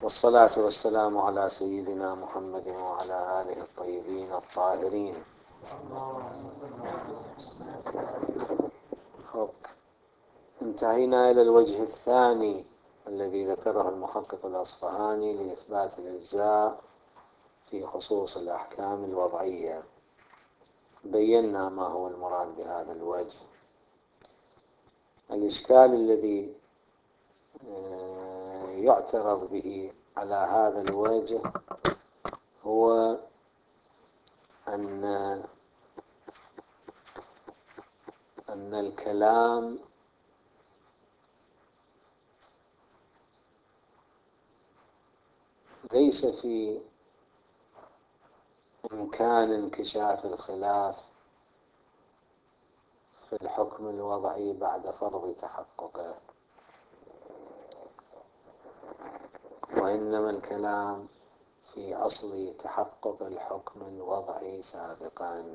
والصلاة والسلام على سيدنا محمد وعلى آله الطيبين الطاهرين. خب. انتهينا إلى الوجه الثاني الذي ذكره المحقق الأصفهاني لإثبات الإجزاء في خصوص الأحكام الوضعية. بينا ما هو المراد بهذا الوجه. الإشكال الذي يعترض به على هذا الوجه هو أن الكلام ليس في إمكان انكشاف الخلاف في الحكم الوضعي بعد فرض تحققه، وإنما الكلام في أصل تحقق الحكم الوضعي سابقا.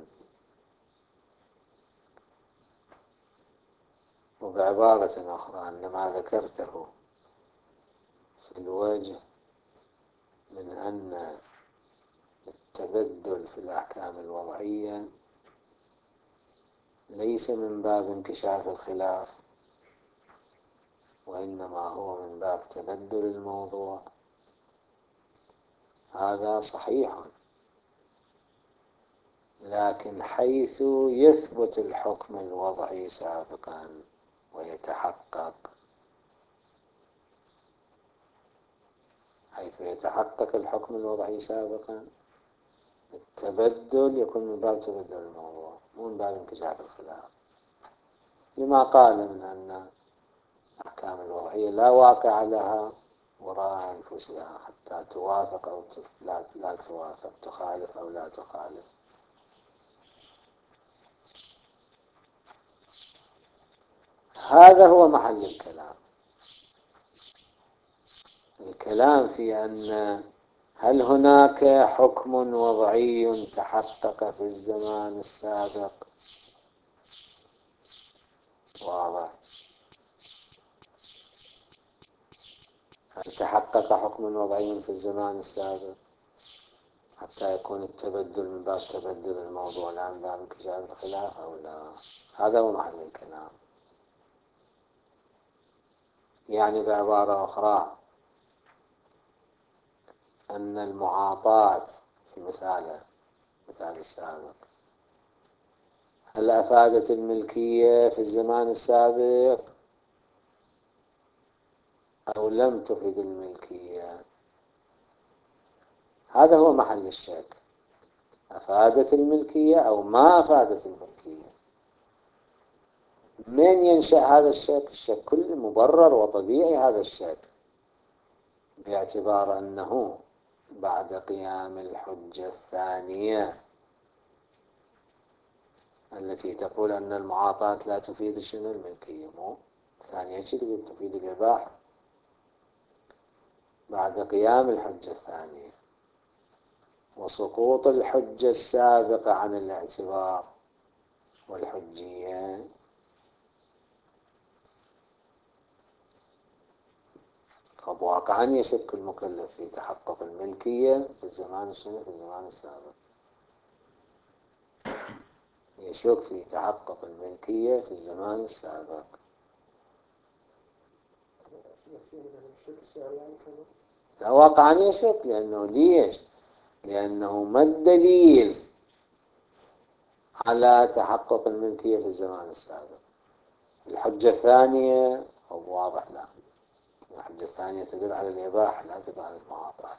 وبعبارة أخرى أن ما ذكرته في الوجه من أن التبدل في الأحكام الوضعية ليس من باب انكشاف الخلاف، وإنما هو من باب تبدل الموضوع. هذا صحيح، لكن حيث يثبت الحكم الوضعي سابقا ويتحقق، حيث يتحقق الحكم الوضعي سابقا، التبدل يكون من باب تبدل الموضوع مو من باب انكشاف الخلاف، لما قال من أن الأحكام الوضعية لا واقع لها وراء أنفسها حتى توافق أو لا توافق، تخالف أو لا تخالف. هذا هو محل الكلام. الكلام في أن هل هناك حكم وضعي تحقق في الزمان السابق؟ واضح. هل تحقق حكم وضعي في الزمان السابق حتى يكون التبدل من باب تبدل الموضوع لا من باب انكشاف الخلاف أو لا؟ هذا هو محل الكلام. يعني بعبارة أخرى أن المعاطاة في مثال السابق هل أفادت الملكية في الزمان السابق أو لم تفد الملكية؟ هذا هو محل الشك. أفادت الملكية أو ما أفادت الملكية؟ من ينشأ هذا الشك؟ الشك كل مبرر وطبيعي هذا الشك، باعتبار أنه بعد قيام الحجة الثانية التي تقول أن المعاطاة لا تفيد شنو الملكية، مو الثانية تفيد الإباحة. بعد قيام الحجة الثانية وسقوط الحجة السابقة عن الاعتبار والحجية، قد واقعا يشك المكلف في تحقق الملكية في الزمان السابق، يشك في تحقق الملكية في الزمان السابق. لا، واقعا يشك. لأنه ليش؟ لأنه ما الدليل على تحقق الملكية في الزمان السابق؟ الحجة الثانية هو واضح. لا، الحجة الثانية تدل على الإباحة لا تدل على المعاطاة.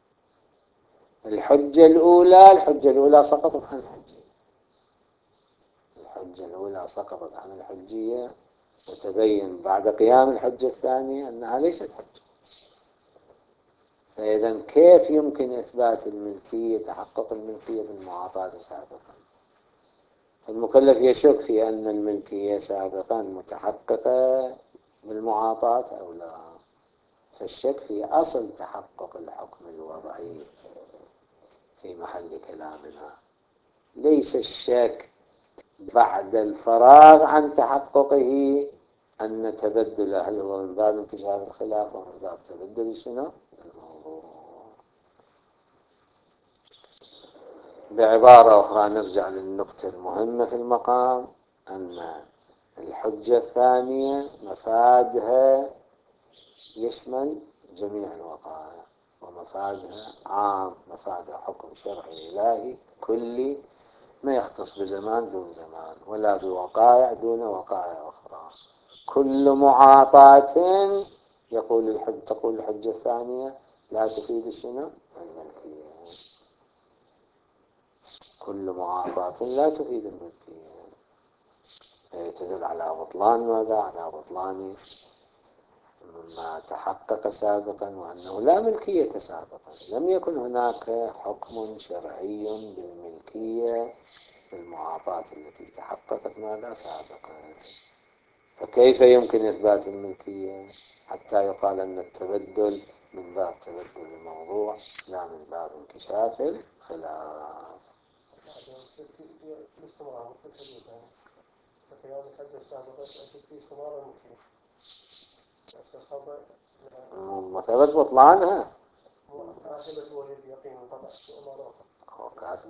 الحجة الأولى سقطت عن الحجية. الحجة الأولى سقطت عن الحجية وتبين بعد قيام الحجة الثانية أنها ليست حجة. فإذا كيف يمكن إثبات الملكية، تحقق الملكية بالمعاطاة سابقا؟ المكلف يشك في أن الملكية سابقا متحققة بالمعاطاة أو لا. فالشك في أصل تحقق الحكم الوضعي في محل كلامنا، ليس الشك بعد الفراغ عن تحققه أن تبدل هل هو من باب انكشاف الخلاف ومن باب تبدل شنو الموضوع. بعبارة أخرى نرجع للنقطة المهمة في المقام، أن الحجة الثانية مفادها يشمل جميع الوقائع، ومفادها عام، مفادها حكم شرعي إلهي كلي ما يختص بزمان دون زمان، ولا بوقائع دون وقائع أخرى. كل معاطاة تقول الحجة الثانية لا تفيد شنو؟ الملكية. كل معاطاة لا تفيد الملكية، فهي تدل على بطلان ماذا؟ على بطلان ما تحقق سابقا، وأنه لا ملكية سابقا، لم يكن هناك حكم شرعي بالملكية في المعاطاة التي تحققت ماذا سابقا. فكيف يمكن إثبات الملكية حتى يقال أن التبدل من باب تبدل الموضوع لا من باب انكشاف الخلاف. مثبت بطلانها هو كافر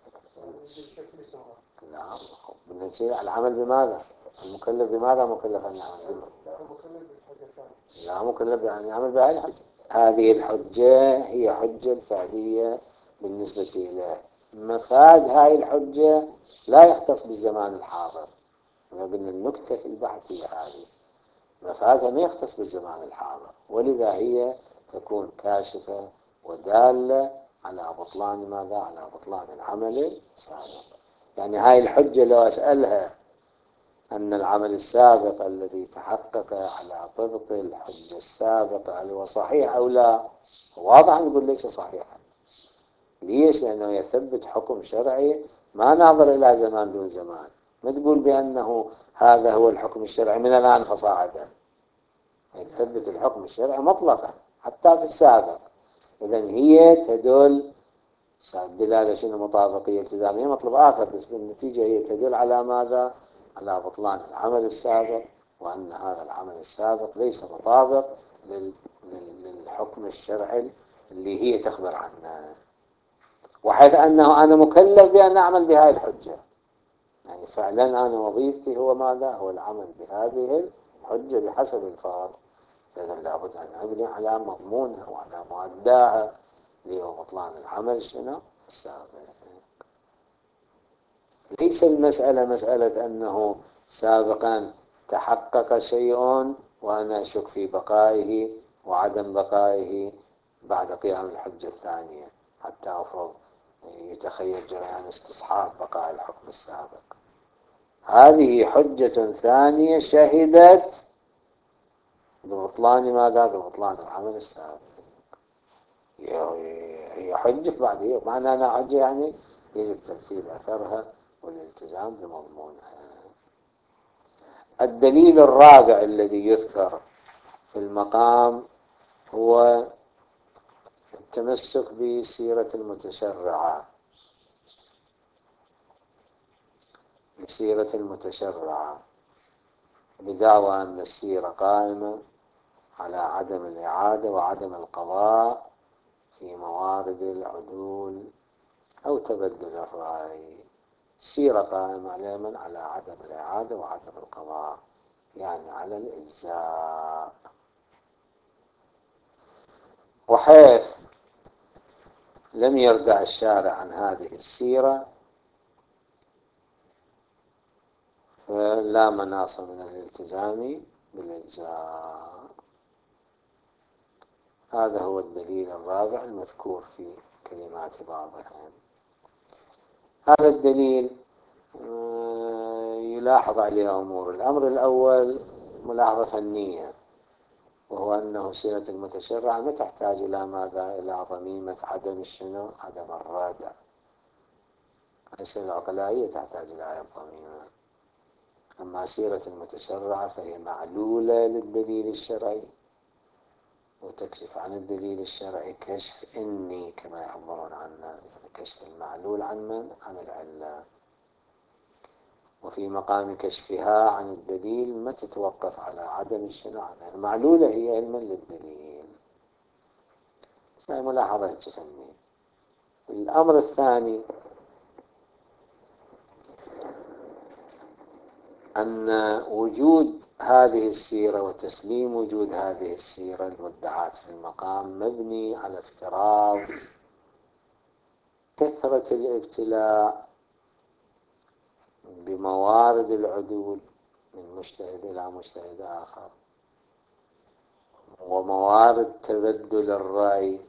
نعم. بالنسبة العمل بماذا؟ المكلف بماذا مكلف أن يعمل بماذا؟ لا مكلف يعني يعمل بهذه الحجة. هذه الحجة هي حجة الفعلية بالنسبة إليه. مفاد هذه الحجة لا يختص بالزمان الحاضر، قلنا النكتة في البحث هي هذه، مفادها ما يختص بالزمان الحاضر، ولذا هي تكون كاشفة ودالة على بطلان ماذا؟ على بطلان العمل السابق. يعني هاي الحجة لو أسألها أن العمل السابق الذي تحقق على طبق الحجة السابقة هل هو صحيح أو لا، واضح نقول ليس صحيحا. ليش؟ لأنه يثبت حكم شرعي ما ناظر إلى زمان دون زمان، ما تقول بأنه هذا هو الحكم الشرعي من الآن فصاعدا، يثبت الحكم الشرعي مطلقا حتى في السابق. إذن هي تدل الدلالة شنو؟ مطابقية التزامية مطلب آخر، بس بالنتيجة هي تدل على ماذا؟ على بطلان العمل السابق، وأن هذا العمل السابق ليس مطابق للحكم الشرعي اللي هي تخبر عنه، وحيث أنه أنا مكلف بأن أعمل بهذه الحجة، يعني فعلا أنا وظيفتي هو ماذا؟ هو العمل بهذه الحجة بحسب الفرض. إذا لابد أن أبني على مضمونها وعلى مؤداها اللي هو بطلان العمل شنو؟ السابق. ليس المسألة مسألة أنه سابقا تحقق شيء وأنا أشك في بقائه وعدم بقائه بعد قيام الحجة الثانية حتى أفرض يتخيل جريان استصحاب بقاء الحكم السابق. هذه حجة ثانية شهدت ببطلان ماذا؟ ببطلان العمل السابق. هي حجة بعد، هي معنى أنا حجة يعني يجب ترتيب أثرها والالتزام بمضمونها. الدليل الرابع الذي يذكر في المقام هو التمسك بسيرة المتشرعة، بسيرة المتشرعة بدعوى أن السيرة قائمة على عدم الإعادة وعدم القضاء في موارد العدول أو تبدل الرأي. السيرة قائمة على من؟ على عدم الإعادة وعدم القضاء، يعني على الإجزاء. وحيث لم يردع الشارع عن هذه السيرة فلا مناص من الالتزام بالإجزاء. هذا هو الدليل الرابع المذكور في كلمات بعضهم. هذا الدليل يلاحظ عليه أمور. الأمر الأول ملاحظة فنية، وهو أنه سيرة المتشرع ما تحتاج إلى ماذا؟ إلى ضميمة عدم الشنو؟ عدم الرادع. ليس العقلائية تحتاج إلى الضميمة. أما سيرة المتشرع فهي معلولة للدليل الشرعي وتكشف عن الدليل الشرعي كشف إني كما يعبرون عنه، يعني كشف المعلول عن من؟ عن العلة. وفي مقام كشفها عن الدليل ما تتوقف على عدم الشنو؟ عن المعلولة هي علما للدليل. هاي ملاحظة فنية. الأمر الثاني أن وجود هذه السيرة وتسليم وجود هذه السيرة المدعاة في المقام مبني على افتراض كثرة الابتلاء بموارد العدول من مجتهد إلى مجتهد آخر، وموارد تبدل الرأي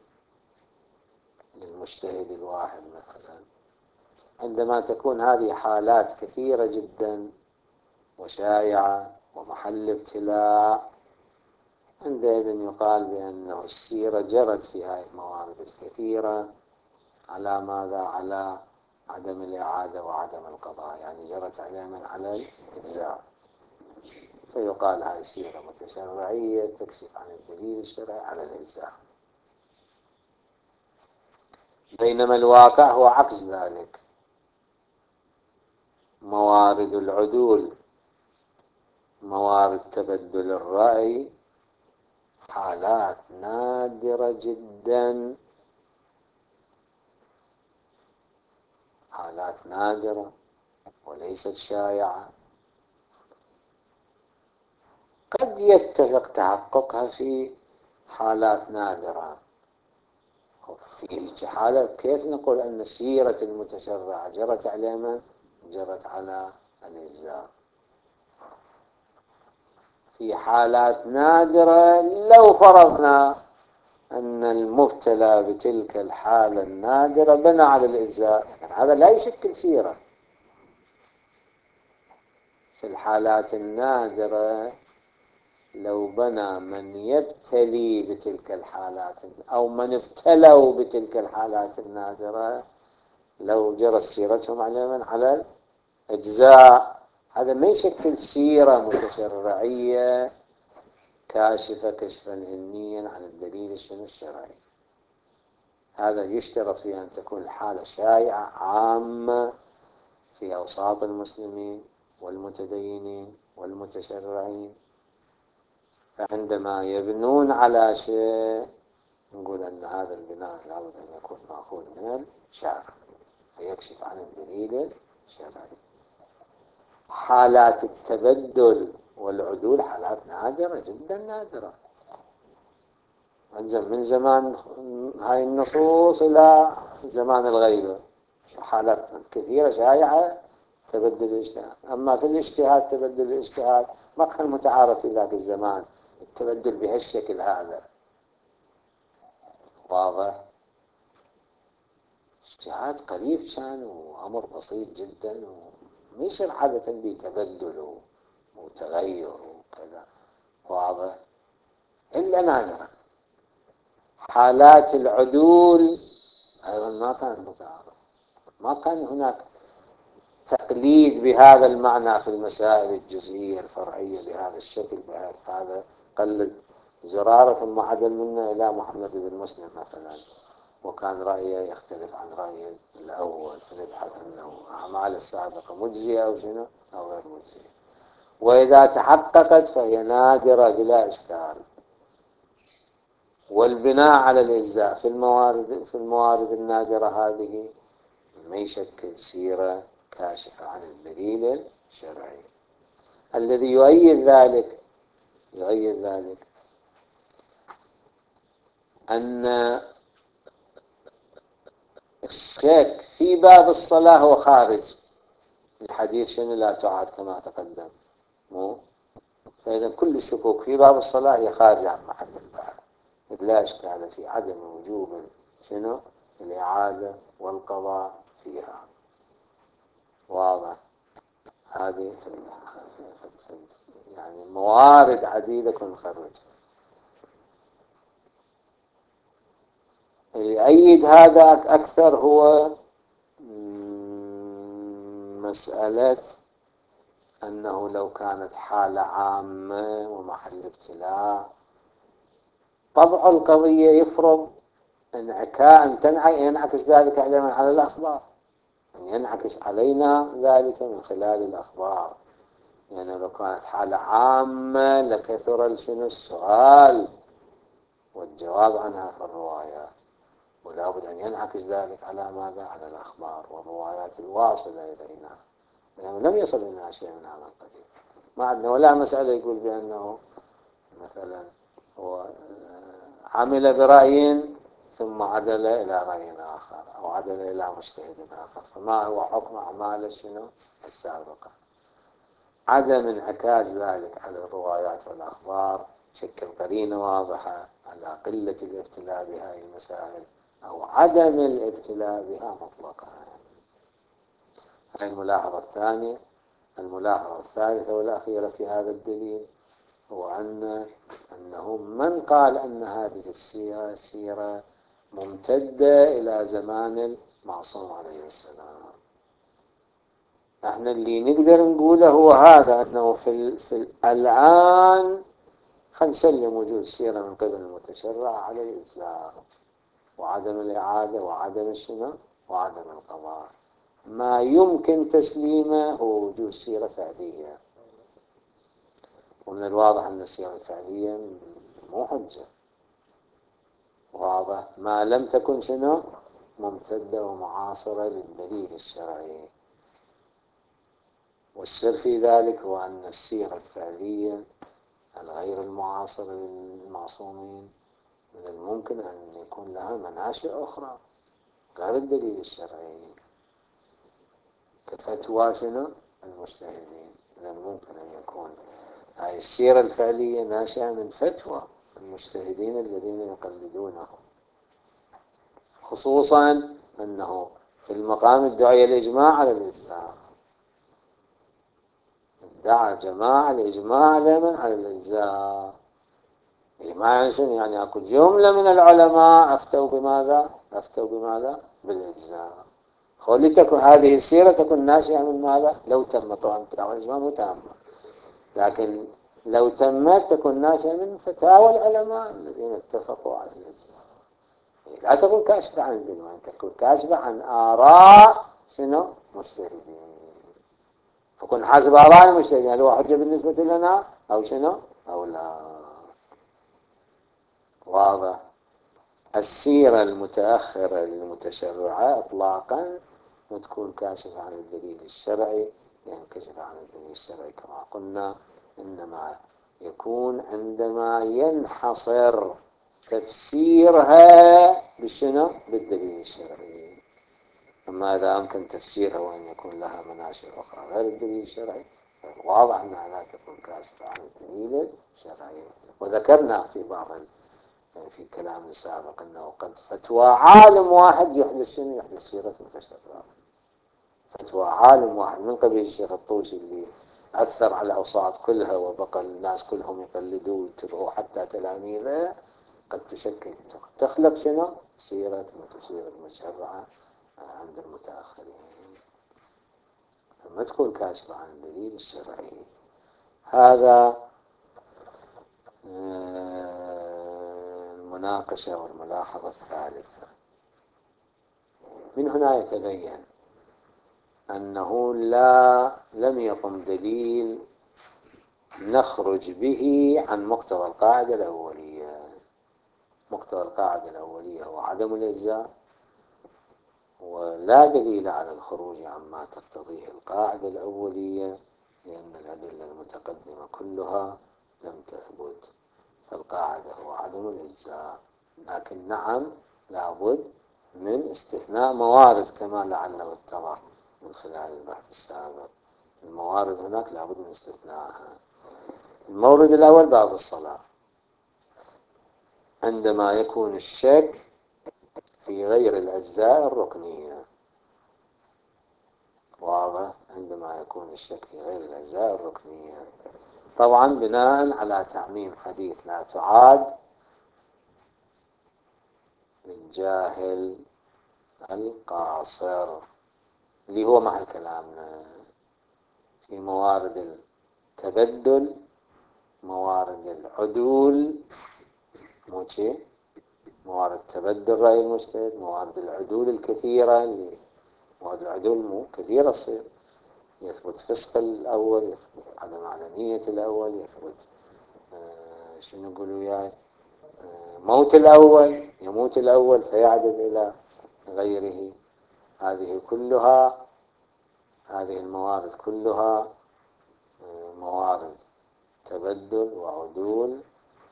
للمجتهد الواحد مثلا. عندما تكون هذه حالات كثيرة جدا وشائعة ومحل ابتلاء، عندئذ يقال بأنه السيرة جرت في هذه الموارد الكثيرة على ماذا؟ على عدم الإعادة وعدم القضاء، يعني جرت عليها على الإجزاء، فيقال هذه سيرة متشرعية تكشف عن الدليل الشرعي على الإجزاء. بينما الواقع هو عكس ذلك، موارد العدول، موارد تبدل الرأي، حالات نادرة جدا، حالات نادرة وليست شائعة، قد يتفق تحققها في حالات نادرة. في حالة كيف نقول أن سيرة المتشرع جرت على من؟ جرت على الإجزاء. في حالات نادرة لو فرضنا أن المبتلى بتلك الحالة النادرة بنى على الإجزاء، يعني هذا لا يشكل سيرة. في الحالات النادرة لو بنى من يبتلي بتلك الحالات أو من ابتلوا بتلك الحالات النادرة، لو جرت سيرتهم على من؟ على الأجزاء. هذا ما يشكل سيرة متشرعية كاشفة كشفا علميا عن الدليل الشرعي. هذا يشترط في أن تكون الحالة شائعة عامة في أوساط المسلمين والمتدينين والمتشرعين، فعندما يبنون على شيء نقول أن هذا البناء لابد أن يكون مأخوذ من الشرع فيكشف عن الدليل الشرعي. حالات التبدل والعدول حالات نادرة جدا نادرة، من زمان هاي النصوص إلى زمان الغيبة حالات كثيرة شائعة تبدل الاجتهاد. أما في الاجتهاد تبدل الاجتهاد ما كان متعارف في ذاك الزمان التبدل بهالشكل هذا، واضح؟ اجتهاد قريب كان وأمر بسيط جدا وما يصير عادة بتبدل وتغير وكذا، واضح؟ إلا نادرا. حالات العدول أيضا ما كان متعارف، ما كان هناك تقليد بهذا المعنى في المسائل الجزئية الفرعية بهذا الشكل، بحيث هذا قلد زرارة ثم عدل منا إلى محمد بن مسلم مثلا وكان رأيه يختلف عن رأي الأول، فنبحث أنه أعمال السابقة مجزية أو شنو أو غير مجزية، وإذا تحققت فهي نادرة بلا إشكال. والبناء على الإجزاء في الموارد النادرة هذه ما يشكل سيرة كاشفة عن الدليل الشرعي. الذي يؤيد ذلك أن الشك في باب الصلاة هو خارج الحديث شنو لا تعاد كما تقدم، مو فإذا كل الشكوك في باب الصلاة هي خارجة عن محل البحث، إذ لا إشكال في عدم وجوب شنو الإعادة والقضاء فيها، واضح؟ هذه يعني موارد عديدة كن خرجها. اللي يؤيد هذا أكثر هو مسألة أنه لو كانت حالة عامة ومحل ابتلاء طبع القضية يفرض ينعكس ذلك علينا على الأخبار، أن ينعكس علينا ذلك من خلال الأخبار. يعني لو كانت حالة عامة لكثر شنو السؤال والجواب عنها في الروايات، ولا بد أن ينعكس ذلك على ماذا؟ على الأخبار والروايات الواصلة إلينا يعني لم يصل إلى شيء من هذا القبيل. ما عندنا ولا مسألة يقول بأنه مثلا هو عمل برأي ثم عدل إلى رأي آخر أو عدل إلى مجتهد آخر، فما هو حكم أعماله شنو السابقة؟ عدم انعكاس ذلك على الروايات والأخبار شكل قرينة واضحة على قلة الابتلاء بهذه المسائل أو عدم الابتلاء بها مطلقا. هذه الملاحظة الثانية. الملاحظة الثالثة والأخيرة في هذا الدليل هو أنه من قال أن هذه السيرة سيرة ممتدة إلى زمان المعصوم عليه السلام. احنا اللي نقدر نقوله هو هذا، أنه الآن خلينا نسلم وجود سيرة من قبل المتشرع على الإجزاء وعدم الإعادة وعدم الشنو وعدم القضاء. ما يمكن تسليمه هو وجود سيرة فعلية، ومن الواضح أن السيرة الفعلية مو حجة. واضح ما لم تكن شنو ممتدة ومعاصرة للدليل الشرعي. والسر في ذلك هو أن السيرة الفعلية الغير المعاصرة للمعصومين من الممكن أن يكون لها مناشئ أخرى غير الدليل الشرعي، كفتوى شنو المجتهدين. من الممكن أن يكون هذه السيرة الفعلية ناشئة من فتوى المجتهدين الذين يقلدونه، خصوصا أنه في المقام ادعي الإجماع على الإجزاء، ادعى جماعة الإجماع على الإجزاء. إجماع يعني أكو جملة من العلماء أفتوا بماذا؟ بالإجزاء. لتكن هذه السيرة تكون ناشئة من ماذا؟ لو تم طبعا فتاوى الإجماع مو تامة، لكن لو تمت تكون ناشئة من فتاوى العلماء الذين اتفقوا على الإجزاء. لا تكون كاشفة عن الإجماع، تكون كاشفة عن آراء شنو مجتهدين، فكن حسب آراء المجتهدين هل هو حجة بالنسبة لنا أو شنو أو لا. واضح. السيرة المتأخرة للمتشرعة إطلاقا وتكون كاشفة عن الدليل الشرعي، ينكشف عن الدليل الشرعي كما قلنا إنما يكون عندما ينحصر تفسيرها بالدليل الشرعي. أما إذا أمكن تفسيرها وأن يكون لها مناشئ أخرى غير الدليل الشرعي واضح أنها لا تكون كاشفة عن الدليل الشرعي. وذكرنا في في كلام سابق أنه قد فتوى عالم واحد يحدث سيرة المتشرع. فتوى عالم واحد من قبيل الشيخ الطوسي اللي أثر على الأوساط كلها وبقى الناس كلهم يقلدوه ويتبعوه حتى تلاميذه، قد تخلق سيرة متشرعة عند المتأخرين، ثم تكون كاشفة عن الدليل الشرعي. هذا المناقشة والملاحظة الثالثة. من هنا يتبين أنه لم يقم دليل نخرج به عن مقتضى القاعدة الأولية. مقتضى القاعدة الأولية هو عدم الإجزاء، ولا دليل على الخروج عما تقتضيه القاعدة الأولية لأن الأدلة المتقدمة كلها لم تثبت، فالقاعدة هو عدم الإجزاء. لكن نعم لابد من استثناء موارد كما لعله اتضح من خلال البحث السابق. الموارد هناك لابد من استثنائها. المورد الأول باب الصلاة، عندما يكون الشك في غير الأجزاء الركنية. واضح. عندما يكون الشك في غير الأجزاء الركنية طبعا بناء على تعميم حديث لا تعاد للجاهل القاصر اللي هو محل كلامنا في موارد التبدل، موارد العدول، موارد تبدل رأي المجتهد، موارد العدول الكثيرة اللي موارد العدول كثيرة تصير، يثبت فسق الأول، يثبت عدم علنية الأول، يثبت شنو نقول وياي موت الأول، يموت الأول فيعدل إلى غيره. هذه كلها هذه الموارد كلها موارد تبدل وعدول.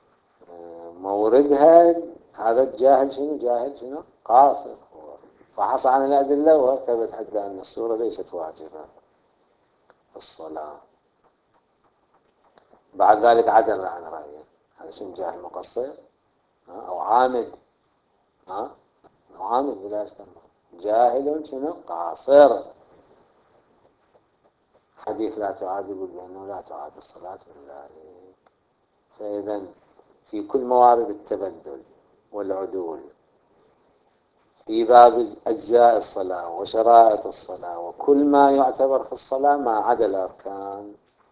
موردها هذا الجاهل جاهل قاصر، فحص عن الأدلة وثبت حتى أن السورة ليست واجبة في الصلاة. بعد ذلك عدل عن رأيه. هذا شنو جاهل مقصر أو عامد؟ أو عامد بلا شك. جاهل قاصر. حديث لا تعاد يقول بأنه لا تعاد الصلاة من ذلك. فإذا في كل موارد التبدل والعدول، في باب أجزاء الصلاة وشرائط الصلاة وكل ما يعتبر في الصلاة ما عدا الأركان،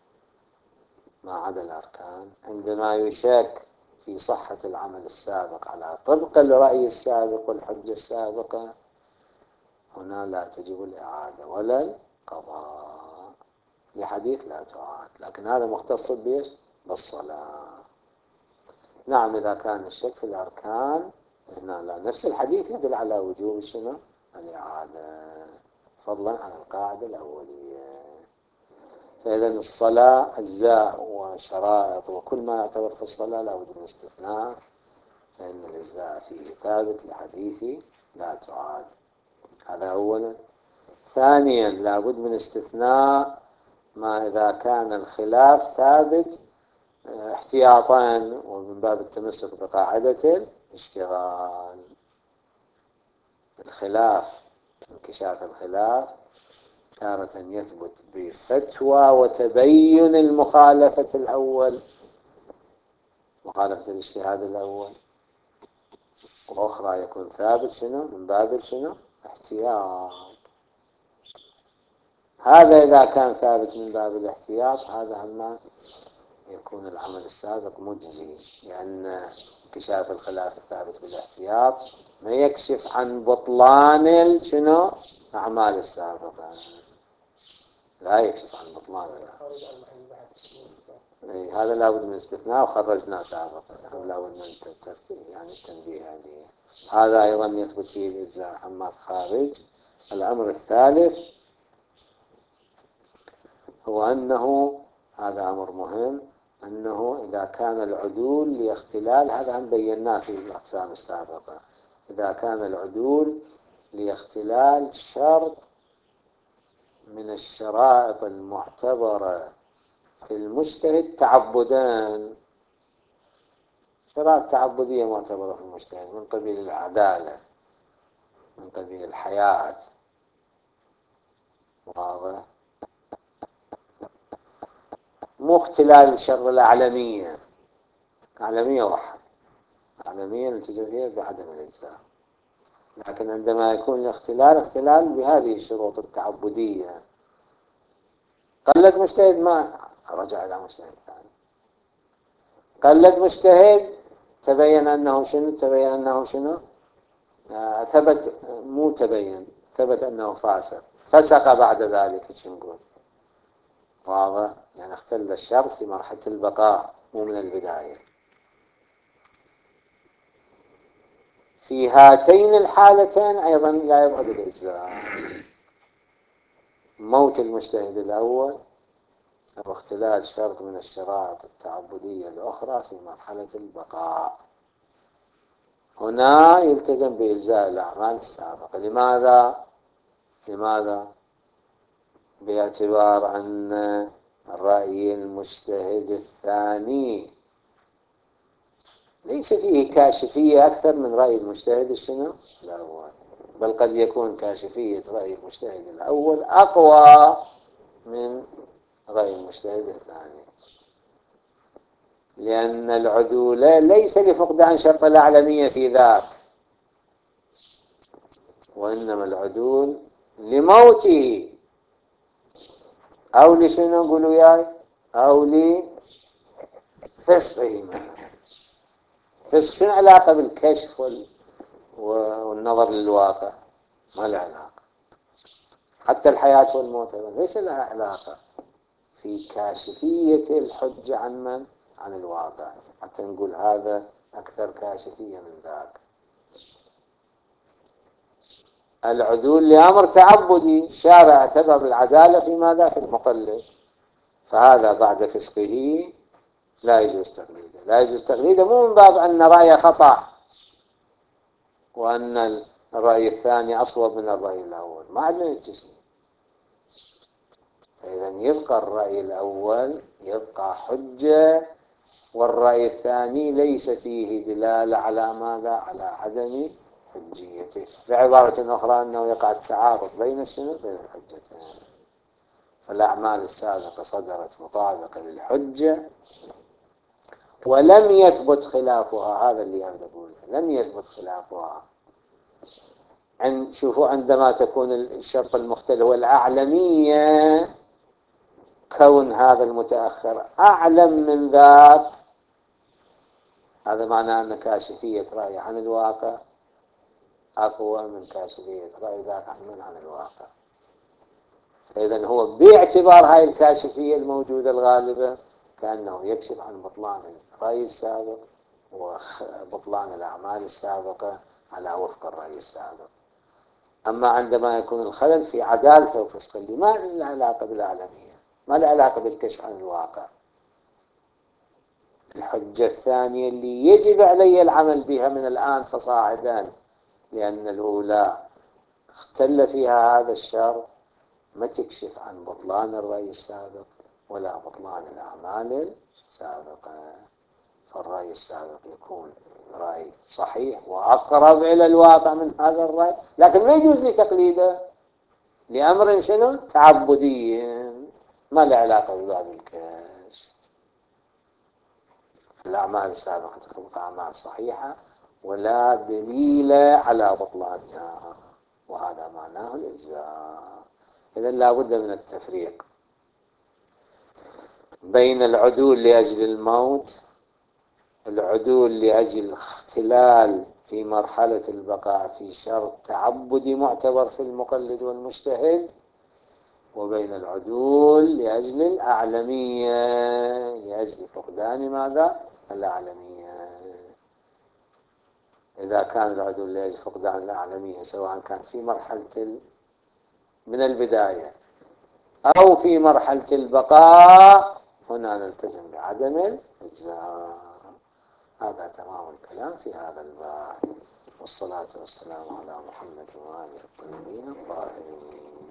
عندما يشك في صحة العمل السابق على طبق الرأي السابق والحجة السابقة، هنا لا تجب الإعادة ولا القضاء لحديث لا تعاد. لكن هذا مختص بإيش؟ بالصلاة. نعم، إذا كان الشك في الأركان هنا لا، نفس الحديث يدل على وجوب الإعادة، فضلا عن القاعدة الأولية. فإذا الصلاة أجزاء وشرائط وكل ما يعتبر في الصلاة لا بد من استثناء، فإن الأجزاء فيه ثابت لحديث لا تعاد. هذا أولا. ثانيا لا بد من استثناء ما إذا كان الخلاف ثابت احتياطا ومن باب التمسك بقاعدة الاشتغال. الخلاف، انكشاف الخلاف تارة يثبت بفتوى وتبين المخالفة الأول، مخالفة الاجتهاد الأول، وأخرى يكون ثابت من باب احتياط. هذا إذا كان ثابت من باب الاحتياط، هذا هم يكون العمل السابق مجزي، لأن انكشاف الخلاف الثابت بالاحتياط ما يكشف عن بطلان أعمال السابقة، لا يكشف عن بطلان. هذا لا بد من استثناء وخرجنا سابقا، لا بد من التنبيه عليه. هذا أيضا يثبت فيه الإجزاء عما خارج. الأمر الثالث هو أنه، هذا أمر مهم، أنه إذا كان العدول لاختلال، هذا هم بيناه في الأقسام السابقة، إذا كان العدول لاختلال شرط من الشرائط المعتبرة في المجتهد تعبدان، شرائط تعبدية معتبرة في المجتهد من قبيل العدالة، من قبيل الحياة، واضح؟ مو اختلال الشر الأعلمية، أعلمية واحد، أعلمية نلتزم فيها بعدم الإجزاء. لكن عندما يكون الاختلال اختلال بهذه الشروط التعبدية، قلد مجتهد ما رجع إلى مجتهد ثاني، قلد مجتهد تبين أنه ثبت، مو تبين، ثبت أنه فاسق، فسق بعد ذلك، نقول واضح؟ يعني اختل الشرط في مرحلة البقاء مو من البداية. في هاتين الحالتين أيضا لا يبعد الإجزاء، موت المجتهد الأول أو اختلال شرط من الشرائط التعبدية الأخرى في مرحلة البقاء. هنا يلتزم بإجزاء الأعمال السابقة. لماذا؟ باعتبار أن رأي المجتهد الثاني ليس فيه كاشفية أكثر من رأي المجتهد الأول، بل قد يكون كاشفية رأي المجتهد الأول أقوى من رأي المجتهد الثاني، لأن العدول ليس لفقدان شرط الأعلمية في ذاك، وإنما العدول لموته أو نقول وياي، أو لفسقه مثلا. فسق شنو علاقة بالكشف والنظر للواقع؟ ما له علاقة. حتى الحياة والموت ليس لها علاقة في كاشفية الحجة عن الواقع، حتى نقول هذا أكثر كاشفية من ذاك. العدول لأمر تعبدي، الشارع اعتبر العدالة في ماذا؟ في المقلد، فهذا بعد فسقه لا يجوز تقليده. لا يجوز تقليده مو من باب أن رأيه خطأ وأن الرأي الثاني أصوب من الرأي الأول، ما عندنا الجسم. فإذا يبقى الرأي الأول يبقى حجة، والرأي الثاني ليس فيه دلالة على ماذا؟ على عدم حجيته. بعبارة أخرى أنه يقع التعارض بين الشنو؟ بين الحجتين. فالأعمال السابقة صدرت مطابقة للحجة ولم يثبت خلافها، هذا اللي أنا أقوله، لم يثبت خلافها. شوفوا عندما تكون الشرط المختلف والأعلمية، كون هذا المتأخر أعلم من ذاك، هذا معناه أن كاشفية رأي عن الواقع أقوى من كاشفية رأي ذاك عن الواقع. فإذا هو باعتبار هاي الكاشفية الموجودة الغالبة كأنه يكشف عن بطلان الرأي السابق وبطلان الأعمال السابقة على وفق الرأي السابق. أما عندما يكون الخلل في عدالته وفسقه اللي ما له علاقة بالأعلمية، ما له علاقة بالكشف عن الواقع، الحجة الثانية اللي يجب علي العمل بها من الآن فصاعدا، لأن الأولى اختل فيها هذا الشرط، ما تكشف عن بطلان الرأي السابق ولا بطلان الأعمال السابقة، فالرأي السابق يكون رأي صحيح وأقرب إلى الواقع من هذا الرأي، لكن ما يجوز لي تقليده لأمر شنو؟ تعبدي ما له علاقة بباب الكشف. الأعمال السابقة تكون أعمال صحيحة ولا دليل على بطلانها، وهذا معناه الإجزاء. إذن لا بد من التفريق بين العدول لأجل الموت، العدول لأجل الاختلال في مرحلة البقاء في شرط تعبدي معتبر في المقلد والمجتهد، وبين العدول لأجل الأعلمية لأجل فقدان ماذا؟ الأعلمية. إذا كان العدول لأجل فقدان الأعلمية سواء كان في مرحلة من البداية أو في مرحلة البقاء، هنا نلتزم بعدم الإجزاء. هذا تمام الكلام في هذا الباب، والصلاة والسلام على محمد وآله الطيبين الطاهرين.